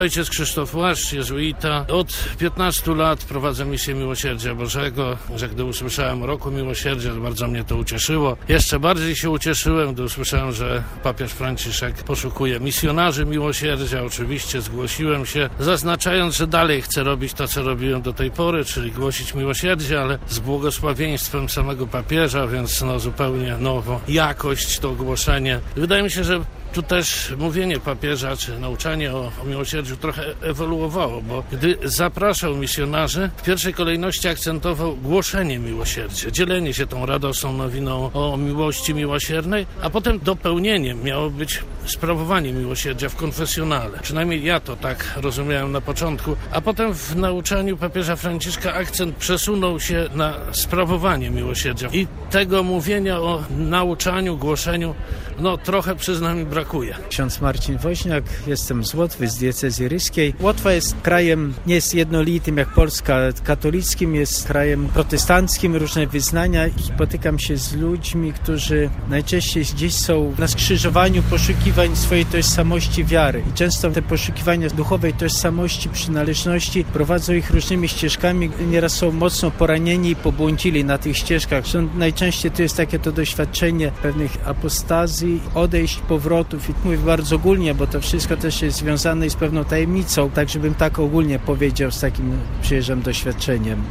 Ojciec Krzysztof Łaszcz, jezuita. Od 15 lat prowadzę misję Miłosierdzia Bożego, że gdy usłyszałem o Roku Miłosierdzia, bardzo mnie to ucieszyło. Jeszcze bardziej się ucieszyłem, gdy usłyszałem, że papież Franciszek poszukuje misjonarzy miłosierdzia. Oczywiście zgłosiłem się, zaznaczając, że dalej chcę robić to, co robiłem do tej pory, czyli głosić miłosierdzie, ale z błogosławieństwem samego papieża, więc zupełnie nowo jakość to ogłoszenie. Wydaje mi się, że tu też mówienie papieża, czy nauczanie o miłosierdziu trochę ewoluowało, bo gdy zapraszał misjonarzy, w pierwszej kolejności akcentował głoszenie miłosierdzia, dzielenie się tą radosną nowiną o miłości miłosiernej, a potem dopełnieniem miało być sprawowanie miłosierdzia w konfesjonale. Przynajmniej ja to tak rozumiałem na początku, a potem w nauczaniu papieża Franciszka akcent przesunął się na sprawowanie miłosierdzia. I tego mówienia o nauczaniu, głoszeniu, trochę przyznam mi brakuje. Ksiądz Marcin Woźniak, jestem z Łotwy, z diecezji ryskiej. Łotwa jest krajem nie jest jednolitym jak Polska, katolickim, jest krajem protestanckim, różne wyznania i spotykam się z ludźmi, którzy najczęściej gdzieś są na skrzyżowaniu poszukiwań swojej tożsamości wiary. I często te poszukiwania duchowej tożsamości, przynależności prowadzą ich różnymi ścieżkami. Nieraz są mocno poranieni i pobłądzili na tych ścieżkach. Najczęściej to jest takie to doświadczenie pewnych apostazji, odejść, powrotów i mówię bardzo ogólnie, bo to wszystko też jest związane z pewną tajemnicą, tak żebym tak ogólnie powiedział z takim przyjeżdżam doświadczeniem.